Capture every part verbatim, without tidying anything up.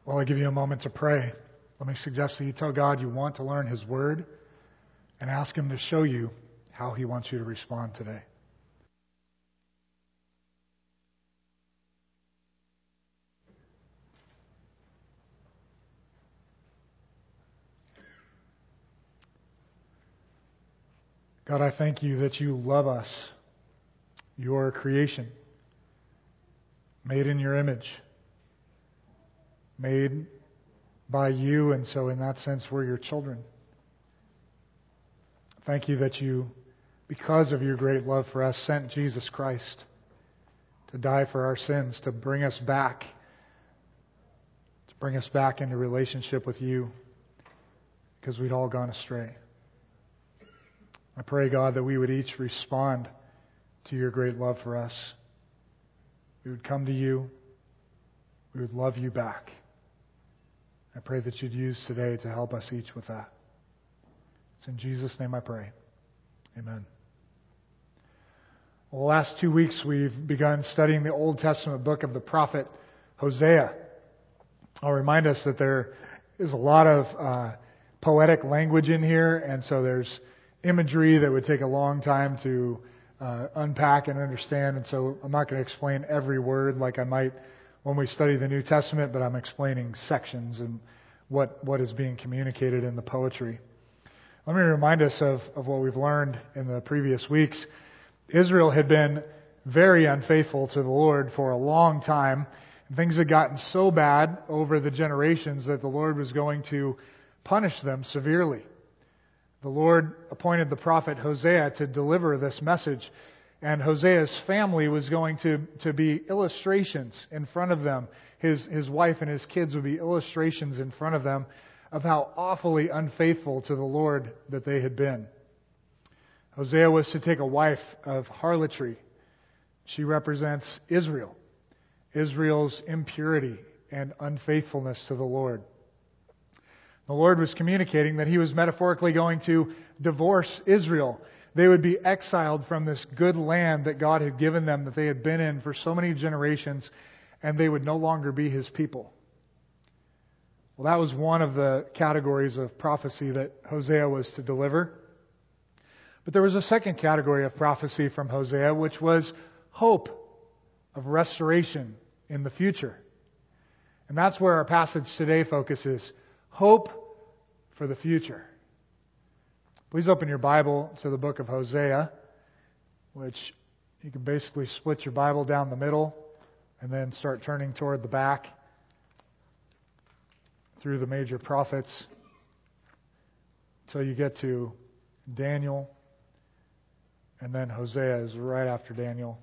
While I give you a moment to pray, let me suggest that you tell God you want to learn His Word and ask Him to show you how He wants you to respond today. God, I thank you that you love us, your creation, made in your image, made by you, and so in that sense we're your children. Thank you that you, because of your great love for us, sent Jesus Christ to die for our sins, to bring us back, to bring us back into relationship with you, because we'd all gone astray. I pray, God, that we would each respond to your great love for us. We would come to you. We would love you back. I pray that you'd use today to help us each with that. It's in Jesus' name I pray. Amen. Well, the last two weeks we've begun studying the Old Testament book of the prophet Hosea. I'll remind us that there is a lot of uh, poetic language in here, and so there's imagery that would take a long time to uh, unpack and understand, and so I'm not going to explain every word like I might when we study the New Testament, but I'm explaining sections and what, what is being communicated in the poetry. Let me remind us of, of what we've learned in the previous weeks. Israel had been very unfaithful to the Lord for a long time. Things had gotten so bad over the generations that the Lord was going to punish them severely. The Lord appointed the prophet Hosea to deliver this message, and Hosea's family was going to, to be illustrations in front of them. His, his wife and his kids would be illustrations in front of them of how awfully unfaithful to the Lord that they had been. Hosea was to take a wife of harlotry. She represents Israel, Israel's impurity and unfaithfulness to the Lord. The Lord was communicating that He was metaphorically going to divorce Israel. They would be exiled from this good land that God had given them, that they had been in for so many generations, and they would no longer be His people. Well, that was one of the categories of prophecy that Hosea was to deliver. But there was a second category of prophecy from Hosea, which was hope of restoration in the future. And that's where our passage today focuses. Hope for the future. Please open your Bible to the book of Hosea, which you can basically split your Bible down the middle and then start turning toward the back through the major prophets until you get to Daniel, and then Hosea is right after Daniel.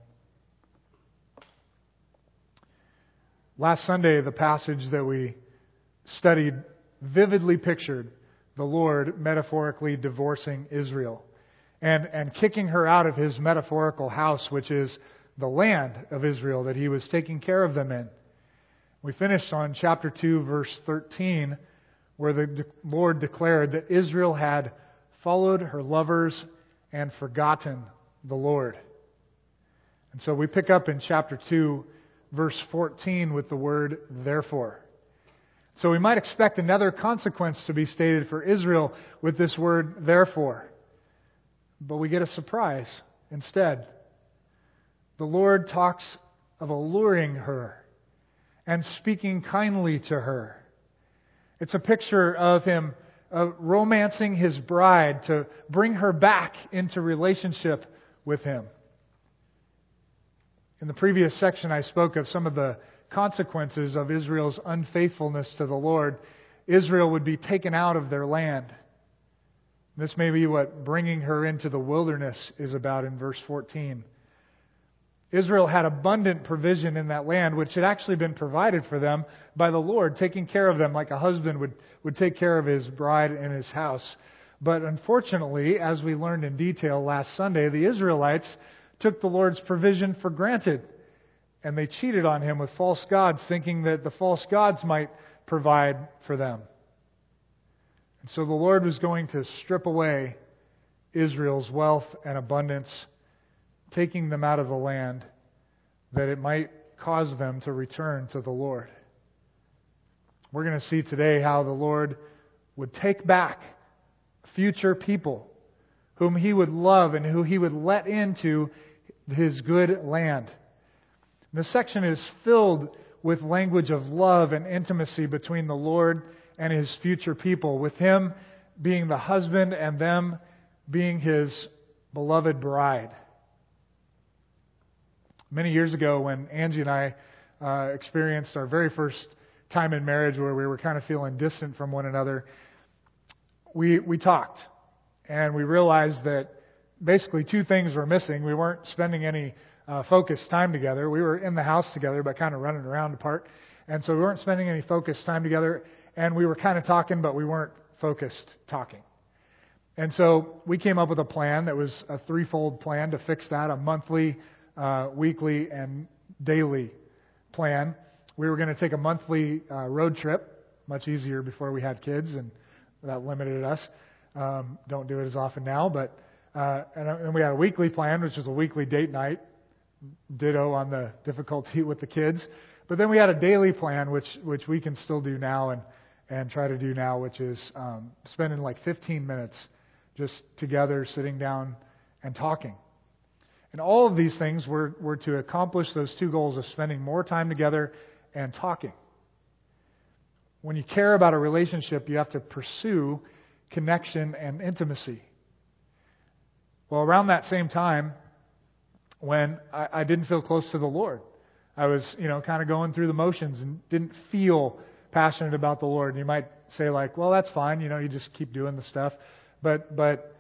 Last Sunday, the passage that we studied vividly pictured the Lord metaphorically divorcing Israel and, and kicking her out of His metaphorical house, which is the land of Israel that He was taking care of them in. We finished on chapter two, verse thirteen, where the de- Lord declared that Israel had followed her lovers and forgotten the Lord. And so we pick up in chapter two, verse fourteen with the word therefore. So we might expect another consequence to be stated for Israel with this word therefore. But we get a surprise instead. The Lord talks of alluring her and speaking kindly to her. It's a picture of Him uh, romancing His bride to bring her back into relationship with Him. In the previous section, I spoke of some of the consequences of Israel's unfaithfulness to the Lord. Israel would be taken out of their land. This may be what bringing her into the wilderness is about in verse fourteen. Israel had abundant provision in that land, which had actually been provided for them by the Lord, taking care of them like a husband would, would take care of his bride in his house. But unfortunately, as we learned in detail last Sunday, the Israelites took the Lord's provision for granted. And they cheated on Him with false gods, thinking that the false gods might provide for them. And so the Lord was going to strip away Israel's wealth and abundance, taking them out of the land, that it might cause them to return to the Lord. We're going to see today how the Lord would take back future people whom He would love and who He would let into His good land. This section is filled with language of love and intimacy between the Lord and His future people, with Him being the husband and them being His beloved bride. Many years ago, when Angie and I uh, experienced our very first time in marriage where we were kind of feeling distant from one another, we we talked. And we realized that basically two things were missing. We weren't spending any uh, focused time together. We were in the house together, but kind of running around apart. And so we weren't spending any focused time together. And we were kind of talking, but we weren't focused talking. And so we came up with a plan that was a threefold plan to fix that, a monthly, uh, weekly, and daily plan. We were going to take a monthly uh, road trip, much easier before we had kids, and that limited us. Um, don't do it as often now, but uh, and, and we had a weekly plan, which was a weekly date night. Ditto on the difficulty with the kids. But then we had a daily plan, which which we can still do now and and try to do now, which is um, spending like fifteen minutes just together, sitting down and talking. And all of these things were were to accomplish those two goals of spending more time together and talking. When you care about a relationship, you have to pursue connection and intimacy. Well, around that same time, when I, I didn't feel close to the Lord, I was, you know, kind of going through the motions and didn't feel passionate about the Lord. And you might say, like, well, that's fine, you know, you just keep doing the stuff. But but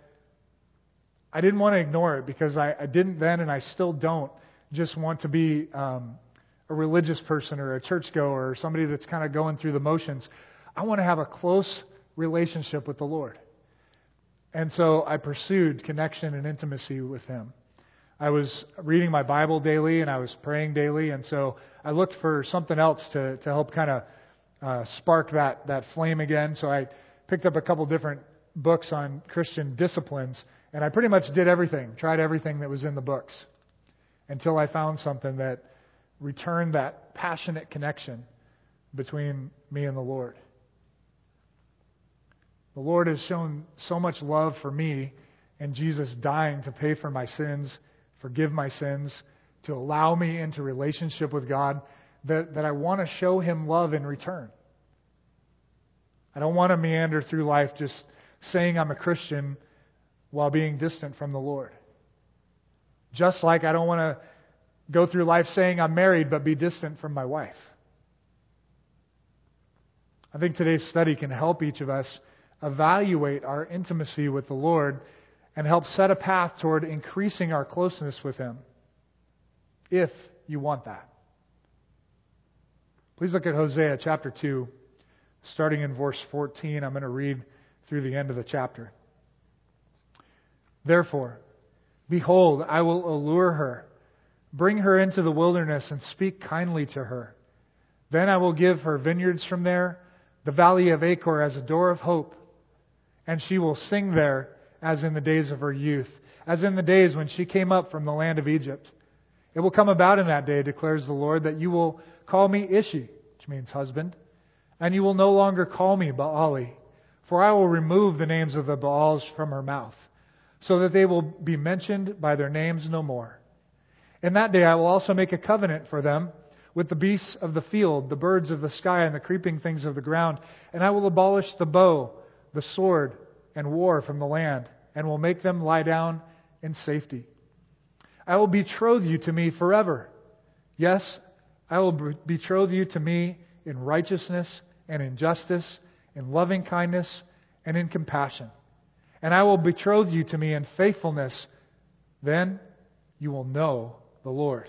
I didn't want to ignore it, because I, I didn't then, and I still don't just want to be um, a religious person or a churchgoer or somebody that's kind of going through the motions. I want to have a close relationship with the Lord. And so I pursued connection and intimacy with Him. I was reading my Bible daily and I was praying daily, and so I looked for something else to, to help kind of uh, spark that, that flame again. So I picked up a couple different books on Christian disciplines, and I pretty much did everything, tried everything that was in the books, until I found something that returned that passionate connection between me and the Lord. The Lord has shown so much love for me, and Jesus dying to pay for my sins, forgive my sins, to allow me into relationship with God, that, that I want to show Him love in return. I don't want to meander through life just saying I'm a Christian while being distant from the Lord. Just like I don't want to go through life saying I'm married but be distant from my wife. I think today's study can help each of us evaluate our intimacy with the Lord and help set a path toward increasing our closeness with Him, if you want that. Please look at Hosea chapter two, starting in verse fourteen. I'm going to read through the end of the chapter. Therefore, behold, I will allure her, bring her into the wilderness, and speak kindly to her. Then I will give her vineyards from there, the valley of Achor as a door of hope. And she will sing there as in the days of her youth, as in the days when she came up from the land of Egypt. It will come about in that day, declares the Lord, that you will call me Ishi, which means husband, and you will no longer call me Baali, for I will remove the names of the Baals from her mouth, so that they will be mentioned by their names no more. In that day I will also make a covenant for them with the beasts of the field, the birds of the sky, and the creeping things of the ground, and I will abolish the bow, the sword, and war from the land, and will make them lie down in safety. I will betroth you to me forever. Yes, I will betroth you to me in righteousness and in justice, in loving kindness and in compassion. And I will betroth you to me in faithfulness. Then you will know the Lord.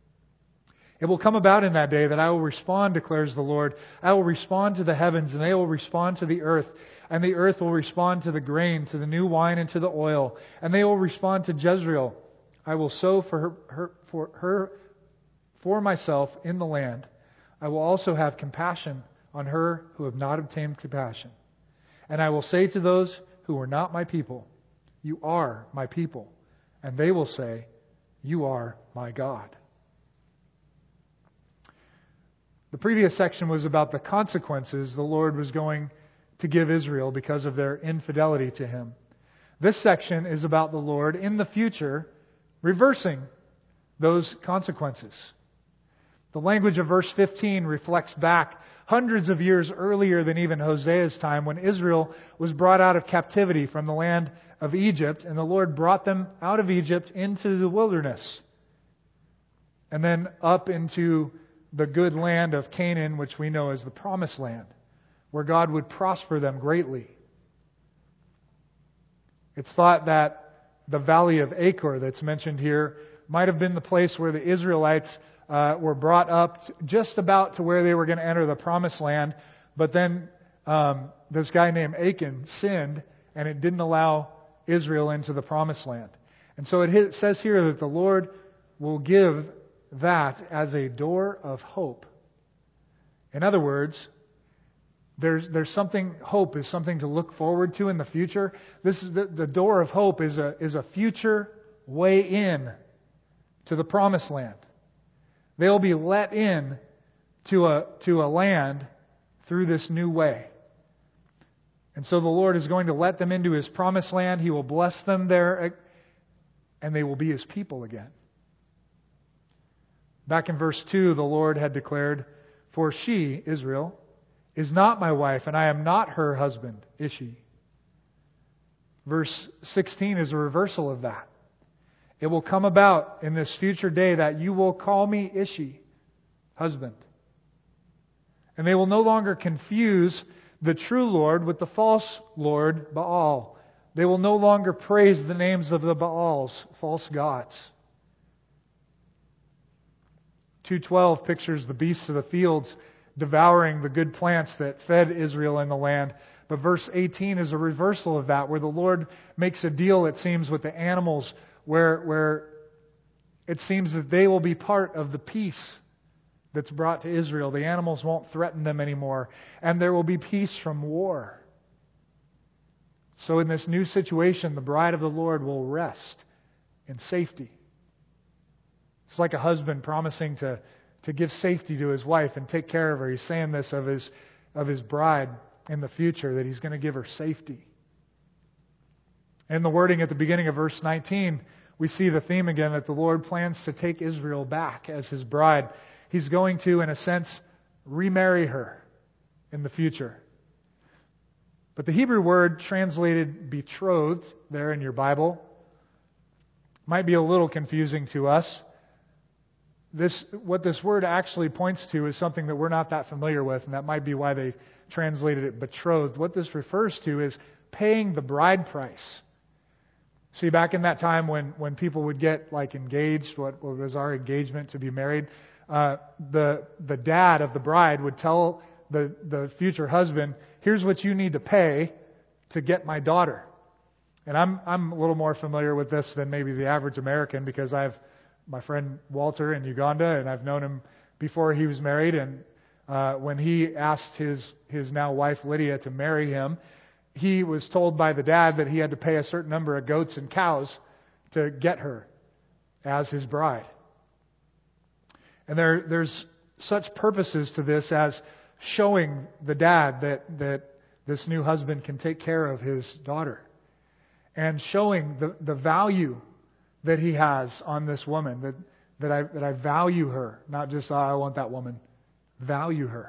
It will come about in that day that I will respond, declares the Lord. I will respond to the heavens, and they will respond to the earth. And the earth will respond to the grain, to the new wine, and to the oil. And they will respond to Jezreel. I will sow for her, her, for her, for myself in the land. I will also have compassion on her who have not obtained compassion. And I will say to those who are not my people, you are my people. And they will say, you are my God. The previous section was about the consequences the Lord was going to give Israel because of their infidelity to Him. This section is about the Lord in the future reversing those consequences. The language of verse fifteen reflects back hundreds of years earlier than even Hosea's time, when Israel was brought out of captivity from the land of Egypt, and the Lord brought them out of Egypt into the wilderness, and then up into the good land of Canaan, which we know as the Promised Land, where God would prosper them greatly. It's thought that the valley of Achor that's mentioned here might have been the place where the Israelites uh, were brought up just about to where they were going to enter the Promised Land, but then um, this guy named Achan sinned, and it didn't allow Israel into the Promised Land. And so it says here that the Lord will give that as a door of hope. In other words, there's there's something, hope is something to look forward to in the future. This is the, the door of hope is a is a future way in to the Promised Land. They'll be let in to a to a land through this new way. And so the Lord is going to let them into His Promised Land. He will bless them there, and they will be His people again. Back in verse two, the Lord had declared, "For she," Israel, "is not my wife, and I am not her husband, Ishi." Verse sixteen is a reversal of that. "It will come about in this future day that you will call me Ishi, husband." And they will no longer confuse the true Lord with the false Lord, Baal. They will no longer praise the names of the Baals, false gods. two twelve pictures the beasts of the fields devouring the good plants that fed Israel in the land. But verse eighteen is a reversal of that, where the Lord makes a deal, it seems, with the animals, where, where it seems that they will be part of the peace that's brought to Israel. The animals won't threaten them anymore, and there will be peace from war. So in this new situation, the bride of the Lord will rest in safety. It's like a husband promising to, to give safety to his wife and take care of her. He's saying this of his, of his bride in the future, that He's going to give her safety. In the wording at the beginning of verse nineteen, we see the theme again, that the Lord plans to take Israel back as His bride. He's going to, in a sense, remarry her in the future. But the Hebrew word translated betrothed there in your Bible might be a little confusing to us. This, what this word actually points to is something that we're not that familiar with, and that might be why they translated it betrothed. What this refers to is paying the bride price. See, back in that time when, when people would get like engaged, what, what was our engagement to be married, uh, the the dad of the bride would tell the, the future husband, "Here's what you need to pay to get my daughter." And I'm I'm a little more familiar with this than maybe the average American, because I've my friend Walter in Uganda, and I've known him before he was married. And uh, when he asked his his now wife Lydia to marry him, he was told by the dad that he had to pay a certain number of goats and cows to get her as his bride. And there there's such purposes to this as showing the dad that that this new husband can take care of his daughter, and showing the, the value that he has on this woman, that, that I that I value her, not just, oh, I want that woman, value her.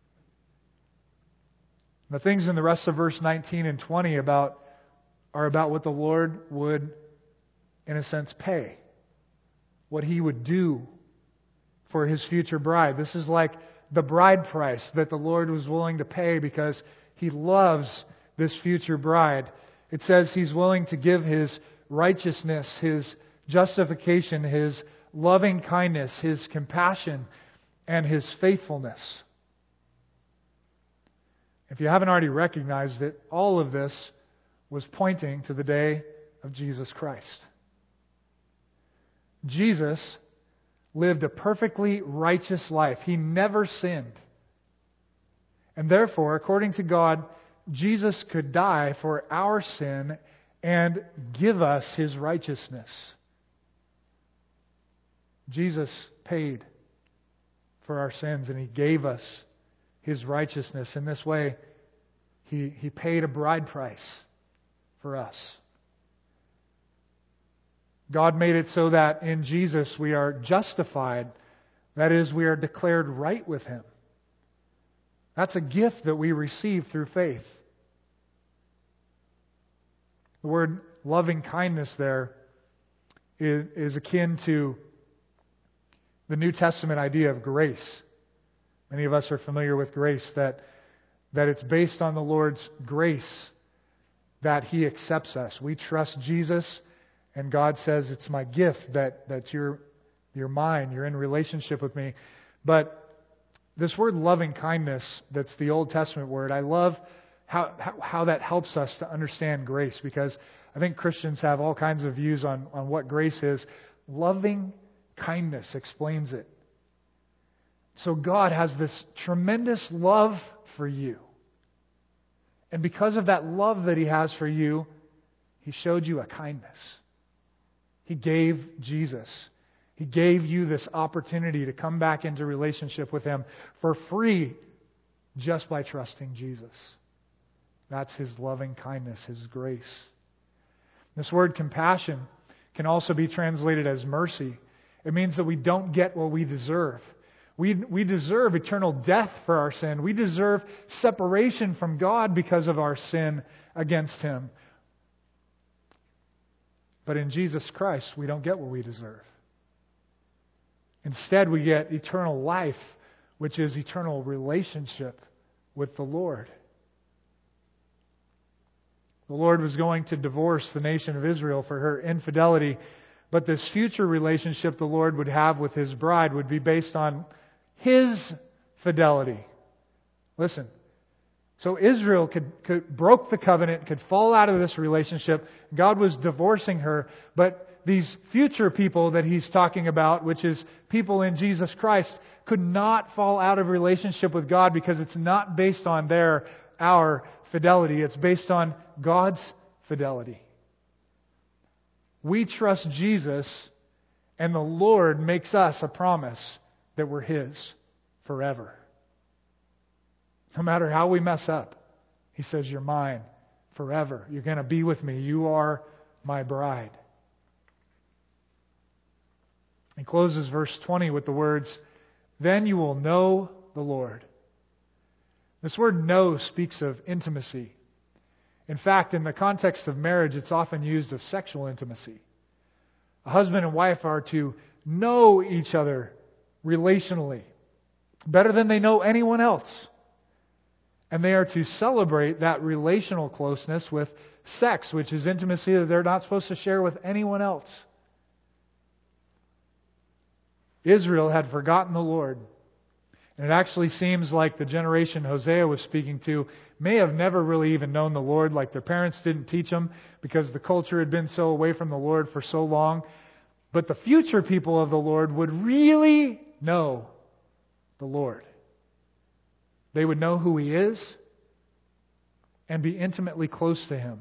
The things in the rest of verse nineteen and twenty about are about what the Lord would, in a sense, pay, what He would do for His future bride. This is like the bride price that the Lord was willing to pay because He loves this future bride. It says He's willing to give His righteousness, His justification, His loving kindness, His compassion, and His faithfulness. If you haven't already recognized it, all of this was pointing to the day of Jesus Christ. Jesus lived a perfectly righteous life. He never sinned. And therefore, according to God, Jesus could die for our sin and give us His righteousness. Jesus paid for our sins, and He gave us His righteousness. In this way, He, he paid a bride price for us. God made it so that in Jesus we are justified. That is, we are declared right with Him. That's a gift that we receive through faith. The word loving kindness there is, is akin to the New Testament idea of grace. Many of us are familiar with grace, that, that it's based on the Lord's grace that He accepts us. We trust Jesus, and God says, it's my gift that, that you're, you're mine, you're in relationship with me. But this word loving kindness, that's the Old Testament word, I love how, how, how that helps us to understand grace, because I think Christians have all kinds of views on, on what grace is. Loving kindness explains it. So God has this tremendous love for you. And because of that love that He has for you, He showed you a kindness. He gave Jesus. He gave you this opportunity to come back into relationship with Him for free just by trusting Jesus. That's His loving kindness, His grace. This word compassion can also be translated as mercy. It means that we don't get what we deserve. We, we deserve eternal death for our sin. We deserve separation from God because of our sin against Him. But in Jesus Christ, we don't get what we deserve. Instead, we get eternal life, which is eternal relationship with the Lord. The Lord was going to divorce the nation of Israel for her infidelity, but this future relationship the Lord would have with His bride would be based on His fidelity. Listen. So Israel could, could broke the covenant, could fall out of this relationship. God was divorcing her, but these future people that He's talking about, which is people in Jesus Christ, could not fall out of relationship with God because it's not based on their, our fidelity. It's based on God's fidelity. We trust Jesus, and the Lord makes us a promise that we're His forever. No matter how we mess up, He says, you're mine forever. You're going to be with me. You are my bride. He closes verse twenty with the words, then you will know the Lord. This word know speaks of intimacy. In fact, in the context of marriage, it's often used of sexual intimacy. A husband and wife are to know each other relationally, better than they know anyone else. And they are to celebrate that relational closeness with sex, which is intimacy that they're not supposed to share with anyone else. Israel had forgotten the Lord. And it actually seems like the generation Hosea was speaking to may have never really even known the Lord, like their parents didn't teach them because the culture had been so away from the Lord for so long. But the future people of the Lord would really know the Lord. They would know who He is and be intimately close to Him.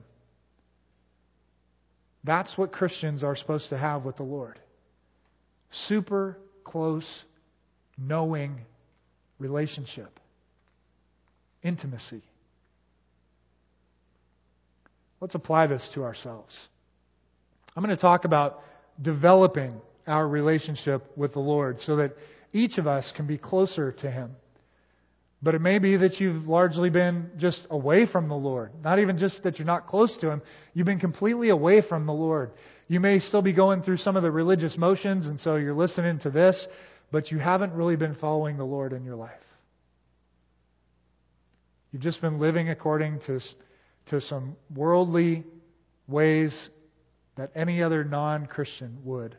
That's what Christians are supposed to have with the Lord. Super close, knowing relationship. Intimacy. Let's apply this to ourselves. I'm going to talk about developing our relationship with the Lord so that each of us can be closer to Him. But it may be that you've largely been just away from the Lord. Not even just that you're not close to Him. You've been completely away from the Lord. You may still be going through some of the religious motions, and so you're listening to this, but you haven't really been following the Lord in your life. You've just been living according to, to some worldly ways that any other non-Christian would.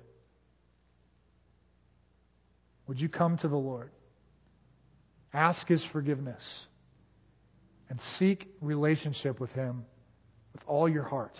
Would you come to the Lord? Ask His forgiveness and seek relationship with Him with all your heart.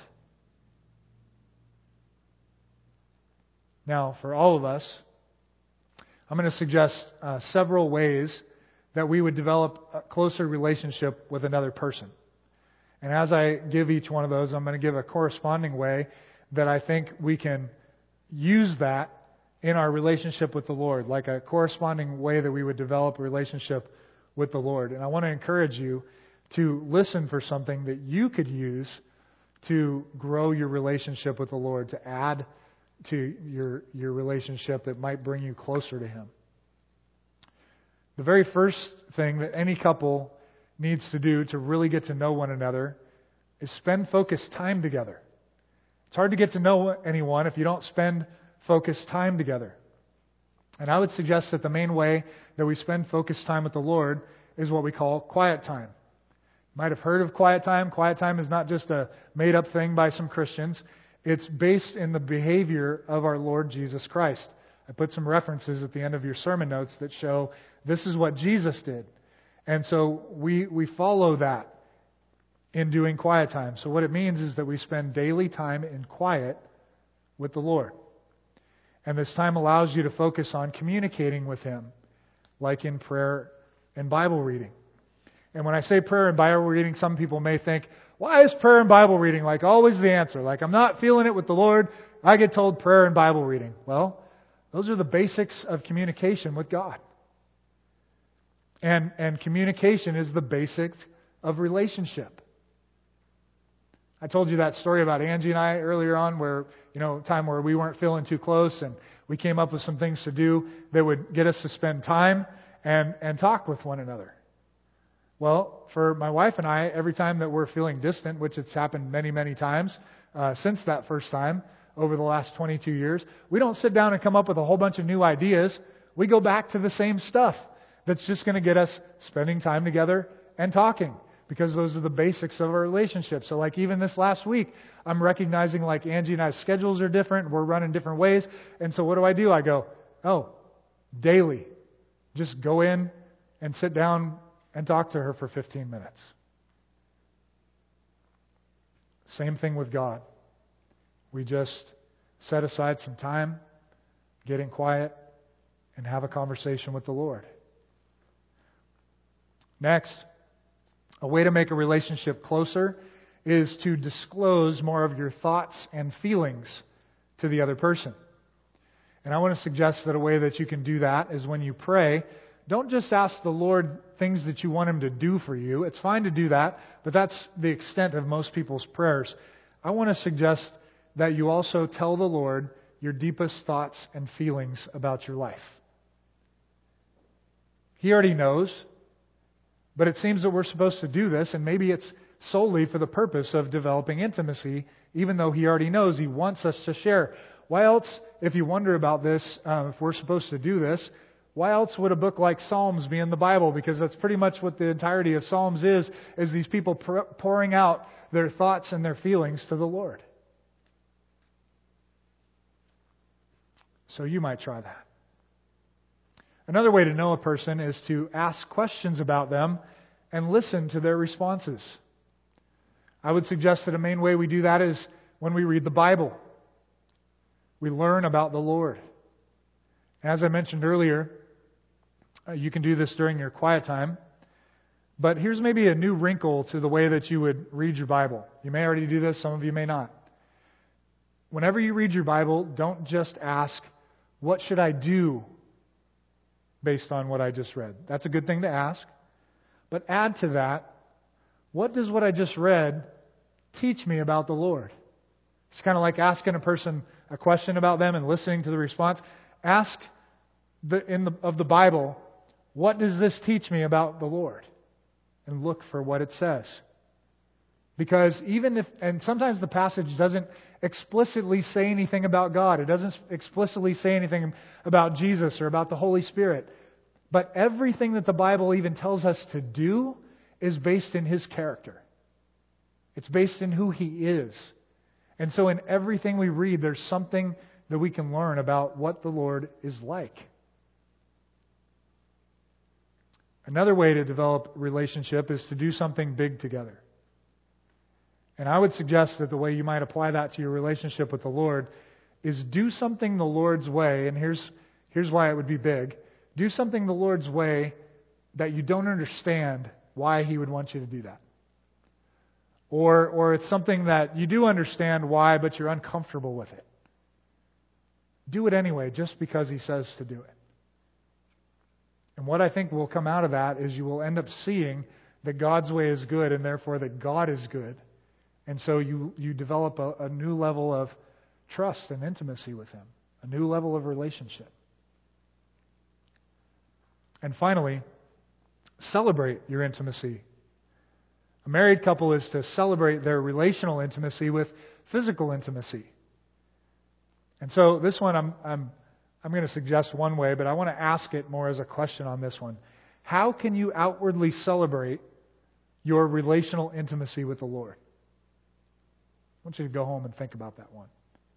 Now, for all of us, I'm going to suggest uh, several ways that we would develop a closer relationship with another person. And as I give each one of those, I'm going to give a corresponding way that I think we can use that in our relationship with the Lord, like a corresponding way that we would develop a relationship with the Lord. And I want to encourage you to listen for something that you could use to grow your relationship with the Lord, to add to your, your relationship that might bring you closer to Him. The very first thing that any couple needs to do to really get to know one another is spend focused time together. It's hard to get to know anyone if you don't spend focused time together. And I would suggest that the main way that we spend focused time with the Lord is what we call quiet time. You might have heard of quiet time. Quiet time is not just a made-up thing by some Christians. It's based in the behavior of our Lord Jesus Christ. I put some references at the end of your sermon notes that show this is what Jesus did. And so we we follow that in doing quiet time. So what it means is that we spend daily time in quiet with the Lord. And this time allows you to focus on communicating with Him, like in prayer and Bible reading. And when I say prayer and Bible reading, some people may think, why is prayer and Bible reading like always the answer? Like I'm not feeling it with the Lord, I get told prayer and Bible reading. Well, those are the basics of communication with God. And, and communication is the basics of relationship. I told you that story about Angie and I earlier on where, you know, a time where we weren't feeling too close and we came up with some things to do that would get us to spend time and, and talk with one another. Well, for my wife and I, every time that we're feeling distant, which it's happened many, many times uh, since that first time over the last twenty-two years, we don't sit down and come up with a whole bunch of new ideas. We go back to the same stuff that's just going to get us spending time together and talking, because those are the basics of our relationship. So like even this last week, I'm recognizing like Angie and I's schedules are different. We're running different ways. And so what do I do? I go, oh, daily. Just go in and sit down and talk to her for fifteen minutes. Same thing with God. We just set aside some time, get in quiet, and have a conversation with the Lord. Next, a way to make a relationship closer is to disclose more of your thoughts and feelings to the other person. And I want to suggest that a way that you can do that is when you pray, don't just ask the Lord things that you want Him to do for you. It's fine to do that, but that's the extent of most people's prayers. I want to suggest that you also tell the Lord your deepest thoughts and feelings about your life. He already knows. But it seems that we're supposed to do this, and maybe it's solely for the purpose of developing intimacy, even though He already knows He wants us to share. Why else, if you wonder about this, uh, if we're supposed to do this, why else would a book like Psalms be in the Bible? Because that's pretty much what the entirety of Psalms is, is these people pouring out their thoughts and their feelings to the Lord. So you might try that. Another way to know a person is to ask questions about them and listen to their responses. I would suggest that a main way we do that is when we read the Bible. We learn about the Lord. As I mentioned earlier, uh, you can do this during your quiet time. But here's maybe a new wrinkle to the way that you would read your Bible. You may already do this, some of you may not. Whenever you read your Bible, don't just ask, what should I do based on what I just read? That's a good thing to ask. But add to that, what does what I just read teach me about the Lord? It's kind of like asking a person a question about them and listening to the response. Ask the, in the, of the Bible, what does this teach me about the Lord? And look for what it says. Because even if, and sometimes the passage doesn't explicitly say anything about God. It doesn't explicitly say anything about Jesus or about the Holy Spirit. But everything that the Bible even tells us to do is based in His character. It's based in who He is. And so in everything we read, there's something that we can learn about what the Lord is like. Another way to develop relationship is to do something big together. And I would suggest that the way you might apply that to your relationship with the Lord is do something the Lord's way. And here's, here's why it would be big. Do something the Lord's way that you don't understand why He would want you to do that. Or, or it's something that you do understand why, but you're uncomfortable with it. do it anyway just because He says to do it. And what I think will come out of that is you will end up seeing that God's way is good and therefore that God is good. And so you, you develop a, a new level of trust and intimacy with Him, a new level of relationship. And finally, celebrate your intimacy. A married couple is to celebrate their relational intimacy with physical intimacy. And so this one I'm I'm I'm going to suggest one way, but I want to ask it more as a question on this one. How can you outwardly celebrate your relational intimacy with the Lord? I want you to go home and think about that one.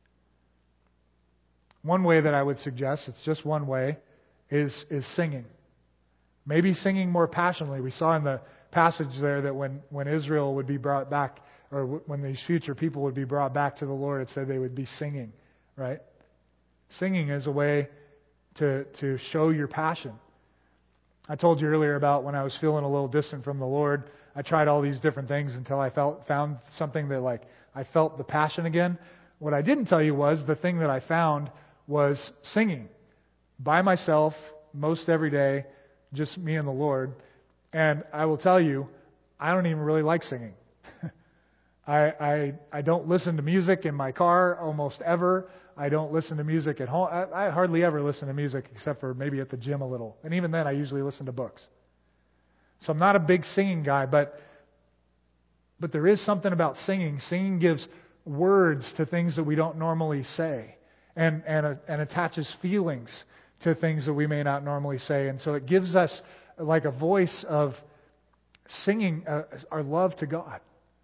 One way that I would suggest, it's just one way, is is singing. Maybe singing more passionately. We saw in the passage there that when, when Israel would be brought back, or w- when these future people would be brought back to the Lord, it said they would be singing, right? Singing is a way to to show your passion. I told you earlier about when I was feeling a little distant from the Lord. I tried all these different things until I felt found something that like I felt the passion again. What I didn't tell you was the thing that I found was singing by myself most every day, just me and the Lord. And I will tell you, I don't even really like singing. I, I I don't listen to music in my car almost ever. I don't listen to music at home. I, I hardly ever listen to music except for maybe at the gym a little. And even then, I usually listen to books. So I'm not a big singing guy, but but there is something about singing. Singing gives words to things that we don't normally say, and and uh, and attaches feelings to things that we may not normally say. And so it gives us like a voice of singing uh, our love to God.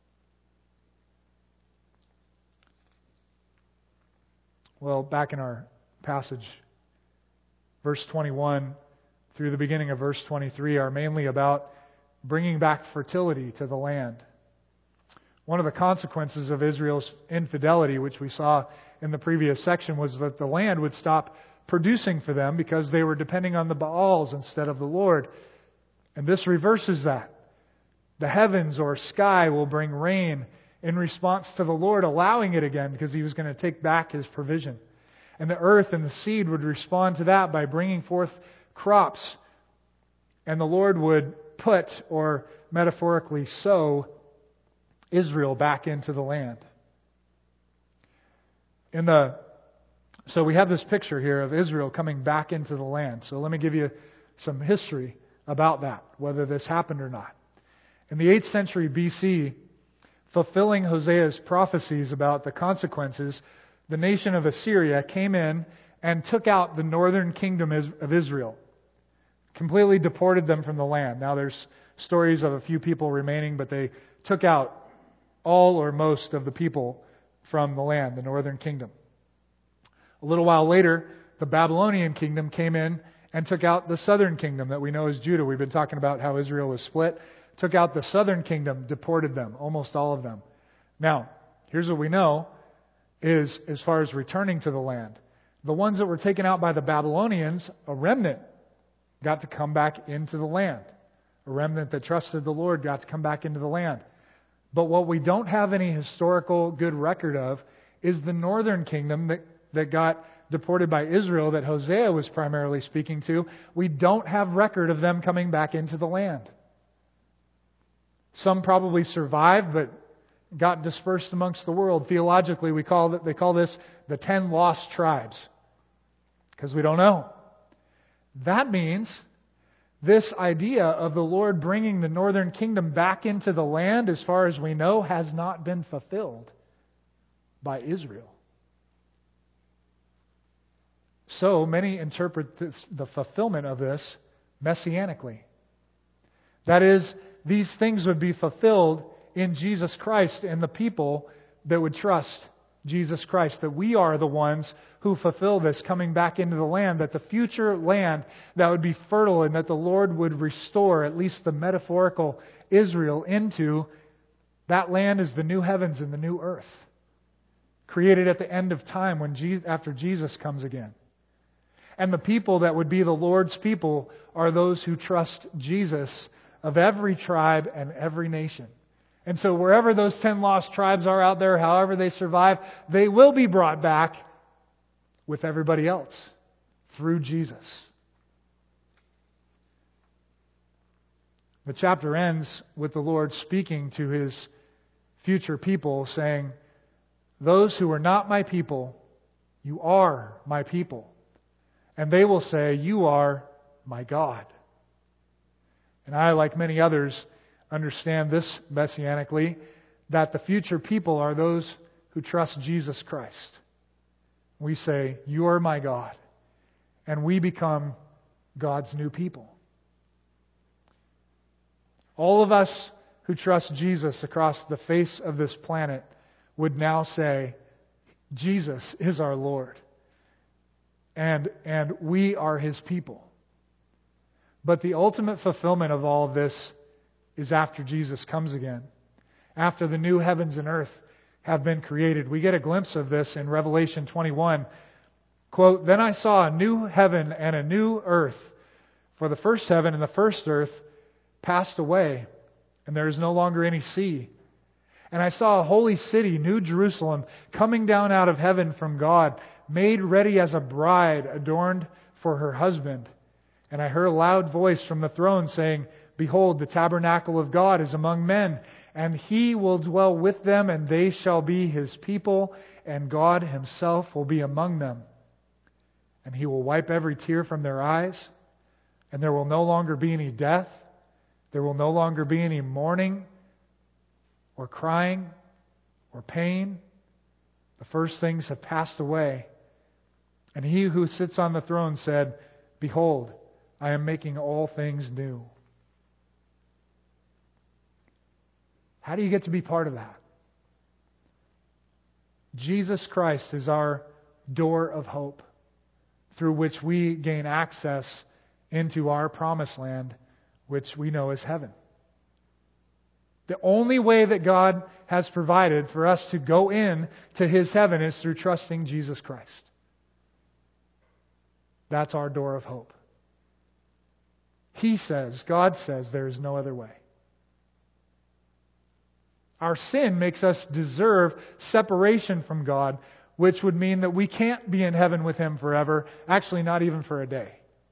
Well, back in our passage, verse twenty-one through the beginning of verse twenty-three are mainly about bringing back fertility to the land. One of the consequences of Israel's infidelity, which we saw in the previous section, was that the land would stop producing for them because they were depending on the Baals instead of the Lord. And this reverses that. The heavens or sky will bring rain in response to the Lord allowing it again because He was going to take back His provision. And the earth and the seed would respond to that by bringing forth crops. And the Lord would put, or metaphorically sow, Israel back into the land. In the So we have this picture here of Israel coming back into the land. So let me give you some history about that, whether this happened or not. In the eighth century B C, fulfilling Hosea's prophecies about the consequences, the nation of Assyria came in and took out the northern kingdom of Israel. Completely deported them from the land. Now there's stories of a few people remaining, but they took out all or most of the people from the land, the northern kingdom. A little while later, the Babylonian kingdom came in and took out the southern kingdom that we know as Judah. We've been talking about how Israel was split. Took out the southern kingdom, deported them, almost all of them. Now, here's what we know is, as far as returning to the land, the ones that were taken out by the Babylonians, a remnant, got to come back into the land. A remnant that trusted the Lord got to come back into the land. But what we don't have any historical good record of is the northern kingdom that, that got deported by Israel that Hosea was primarily speaking to. We don't have record of them coming back into the land. Some probably survived, but got dispersed amongst the world. Theologically, we call it, they call this the ten lost tribes, because we don't know. That means this idea of the Lord bringing the northern kingdom back into the land, as far as we know, has not been fulfilled by Israel. So many interpret this, the fulfillment of this messianically. That is, these things would be fulfilled in Jesus Christ and the people that would trust Jesus Christ. That we are the ones who fulfill this coming back into the land. That the future land that would be fertile and that the Lord would restore at least the metaphorical Israel into, that land is the new heavens and the new earth. Created at the end of time when Jesus, after Jesus comes again. And the people that would be the Lord's people are those who trust Jesus, of every tribe and every nation. And so wherever those ten lost tribes are out there, however they survive, they will be brought back with everybody else through Jesus. The chapter ends with the Lord speaking to His future people, saying, "Those who are not my people, you are my people. And they will say, you are my God." And I, like many others, understand this messianically, that the future people are those who trust Jesus Christ. We say, "You are my God." And we become God's new people. All of us who trust Jesus across the face of this planet would now say, Jesus is our Lord. And, and we are His people. But the ultimate fulfillment of all of this is after Jesus comes again. After the new heavens and earth have been created. We get a glimpse of this in Revelation twenty-one. Quote, "Then I saw a new heaven and a new earth. For the first heaven and the first earth passed away, and there is no longer any sea. And I saw a holy city, New Jerusalem, coming down out of heaven from God, made ready as a bride adorned for her husband. And I heard a loud voice from the throne saying, 'Behold, the tabernacle of God is among men, and He will dwell with them, and they shall be His people, and God Himself will be among them. And He will wipe every tear from their eyes, and there will no longer be any death. There will no longer be any mourning or crying or pain. The first things have passed away.' And He who sits on the throne said, 'Behold, I am making all things new.'" How do you get to be part of that? Jesus Christ is our door of hope through which we gain access into our promised land, which we know as heaven. The only way that God has provided for us to go in to His heaven is through trusting Jesus Christ. That's our door of hope. He says, God says, there is no other way. Our sin makes us deserve separation from God, which would mean that we can't be in heaven with Him forever, actually not even for a day.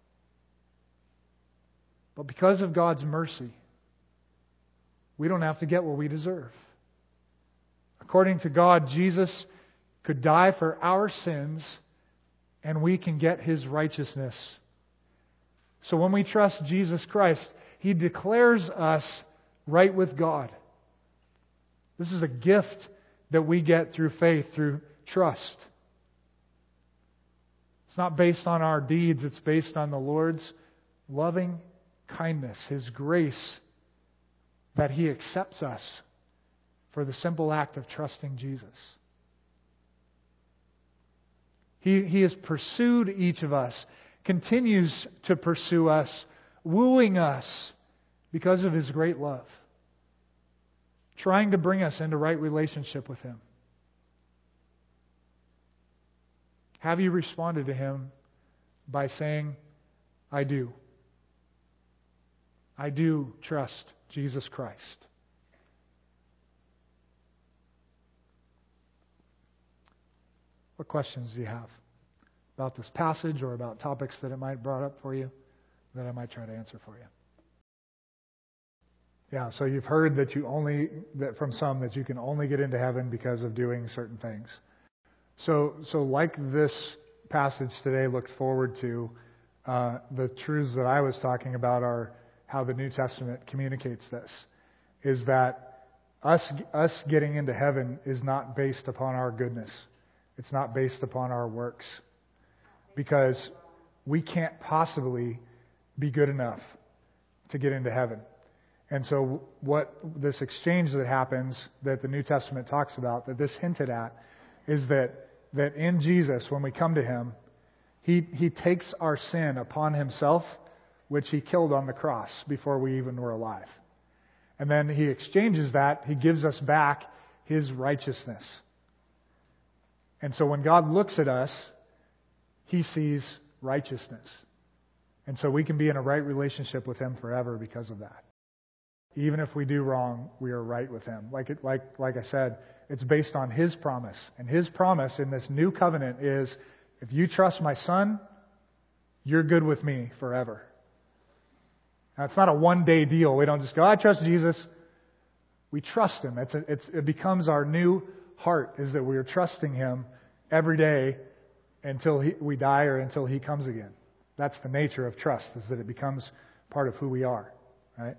But because of God's mercy, we don't have to get what we deserve. According to God, Jesus could die for our sins, and we can get His righteousness. So when we trust Jesus Christ, He declares us right with God. This is a gift that we get through faith, through trust. It's not based on our deeds, it's based on the Lord's loving kindness, His grace, that He accepts us for the simple act of trusting Jesus. He, he has pursued each of us, continues to pursue us, wooing us because of His great love, trying to bring us into right relationship with Him. Have you responded to Him by saying, "I do. I do trust Jesus Christ"? What questions do you have about this passage or about topics that it might brought up for you that I might try to answer for you? Yeah, so you've heard that you only that from some that you can only get into heaven because of doing certain things. So, so like this passage today looked forward to, uh, the truths that I was talking about are how the New Testament communicates this. Is that us us getting into heaven is not based upon our goodness. It's not based upon our works. Because we can't possibly be good enough to get into heaven. And so what this exchange that happens, that the New Testament talks about, that this hinted at, is that, that in Jesus, when we come to Him, He, He takes our sin upon Himself, which He killed on the cross before we even were alive. And then He exchanges that, He gives us back His righteousness. And so when God looks at us, He sees righteousness. And so we can be in a right relationship with Him forever because of that. Even if we do wrong, we are right with Him. Like it, like like I said, it's based on His promise. And His promise in this new covenant is If you trust my Son, you're good with me forever. Now, it's not a one-day deal. We don't just go, I trust Jesus. We trust Him. It's a, it's, it becomes our new heart, is that we are trusting Him every day until he, we die or until He comes again. That's the nature of trust, is that it becomes part of who we are, right?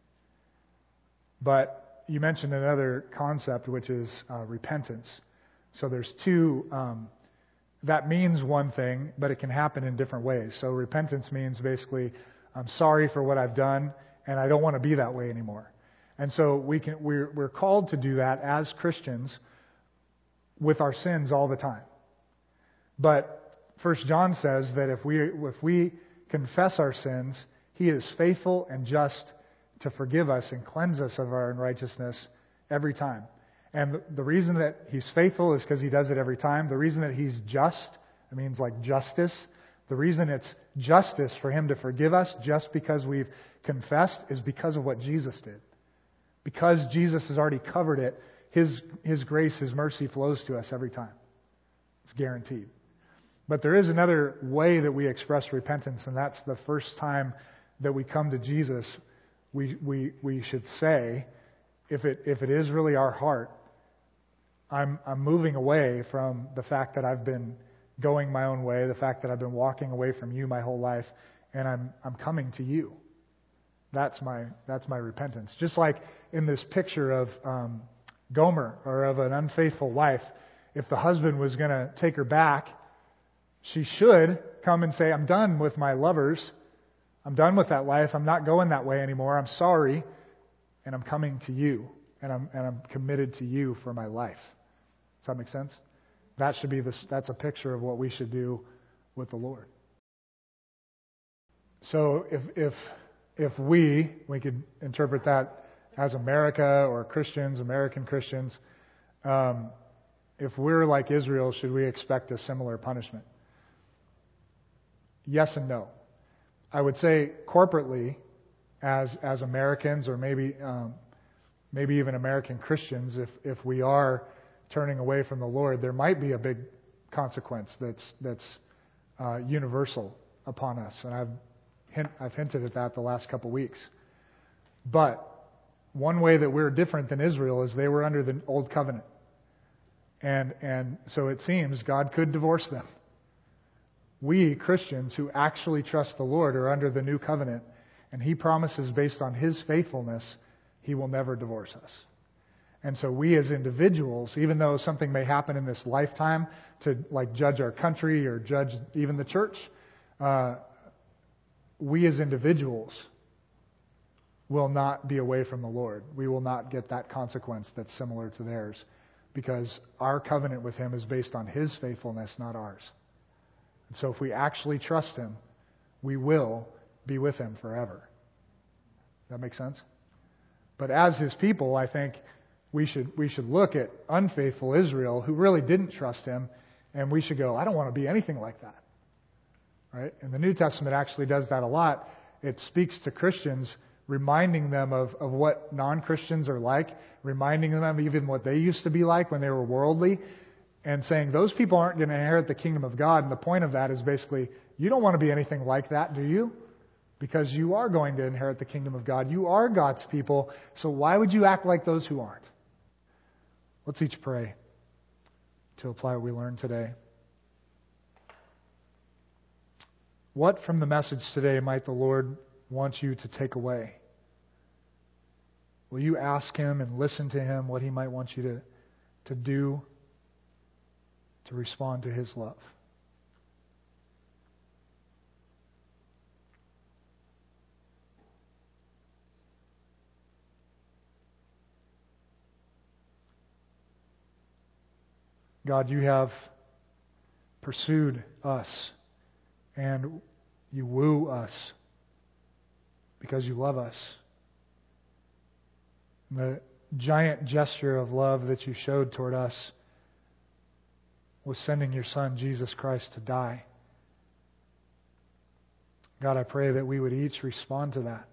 But you mentioned another concept, which is uh, repentance. So there's two, um, that means one thing, but it can happen in different ways. So repentance means basically, I'm sorry for what I've done, and I don't want to be that way anymore. And so we can, we're, we're called to do that as Christians with our sins all the time. But First John says that if we if we confess our sins, He is faithful and just to forgive us and cleanse us of our unrighteousness every time. And the reason that He's faithful is because He does it every time. The reason that He's just, it means like justice. The reason it's justice for Him to forgive us just because we've confessed is because of what Jesus did. Because Jesus has already covered it, His, His grace, His mercy flows to us every time. It's guaranteed. But there is another way that we express repentance, and that's the first time that we come to Jesus, we we we should say, if it if it is really our heart, I'm I'm moving away from the fact that I've been going my own way, the fact that I've been walking away from You my whole life, and I'm I'm coming to You. That's my that's my repentance. Just like in this picture of um, Gomer, or of an unfaithful wife, if the husband was going to take her back, she should come and say, I'm done with my lovers. I'm done with that life. I'm not going that way anymore. I'm sorry. And I'm coming to You. And I'm and I'm committed to You for my life. Does that make sense? That should be this, that's a picture of what we should do with the Lord. So if if if we, we could interpret that as America or Christians, American Christians, um, if we're like Israel, should we expect a similar punishment? Yes and no. I would say corporately, as as Americans, or maybe um, maybe even American Christians, if if we are turning away from the Lord, there might be a big consequence that's that's uh, universal upon us, and I've hint, I've hinted at that the last couple weeks. But one way that we're different than Israel is they were under the old covenant, and and so it seems God could divorce them. We, Christians who actually trust the Lord, are under the new covenant, and He promises based on His faithfulness, He will never divorce us. And so we as individuals, even though something may happen in this lifetime to like judge our country or judge even the church, uh, we as individuals will not be away from the Lord. We will not get that consequence that's similar to theirs, because our covenant with Him is based on His faithfulness, not ours. And so if we actually trust Him, we will be with Him forever. Does that make sense? But as His people, I think we should we should look at unfaithful Israel who really didn't trust Him, and we should go, I don't want to be anything like that. Right? And the New Testament actually does that a lot. It speaks to Christians, reminding them of, of what non-Christians are like, reminding them of even what they used to be like when they were worldly, and saying those people aren't going to inherit the kingdom of God. And the point of that is basically, you don't want to be anything like that, do you? Because you are going to inherit the kingdom of God. You are God's people. So why would you act like those who aren't? Let's each pray to apply what we learned today. What from the message today might the Lord want you to take away? Will you ask Him and listen to Him what He might want you to, to do to respond to His love? God, You have pursued us and You woo us because You love us. And the giant gesture of love that You showed toward us was sending Your Son, Jesus Christ, to die. God, I pray that we would each respond to that.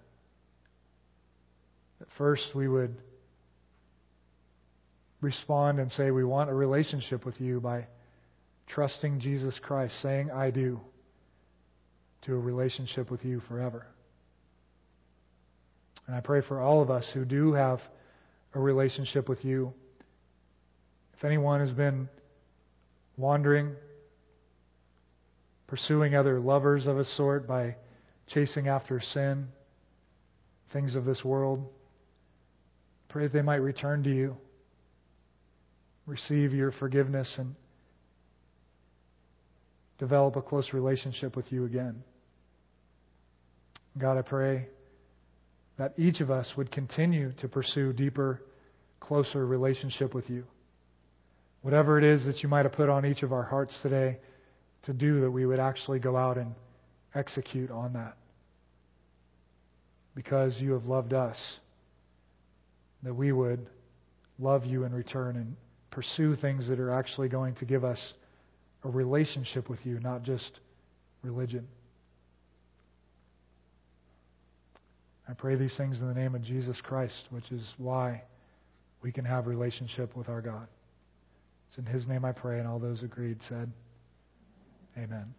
At first, we would respond and say we want a relationship with You by trusting Jesus Christ, saying, I do, to a relationship with you forever. And I pray for all of us who do have a relationship with you. If anyone has been wandering, pursuing other lovers of a sort by chasing after sin, things of this world, pray that they might return to you, receive your forgiveness, and develop a close relationship with you again. God, I pray that each of us would continue to pursue deeper, closer relationship with you. Whatever it is that you might have put on each of our hearts today to do, that we would actually go out and execute on that. Because you have loved us, that we would love you in return and pursue things that are actually going to give us a relationship with you, not just religion. I pray these things in the name of Jesus Christ, which is why we can have relationship with our God. It's in His name I pray, and all those agreed said, Amen.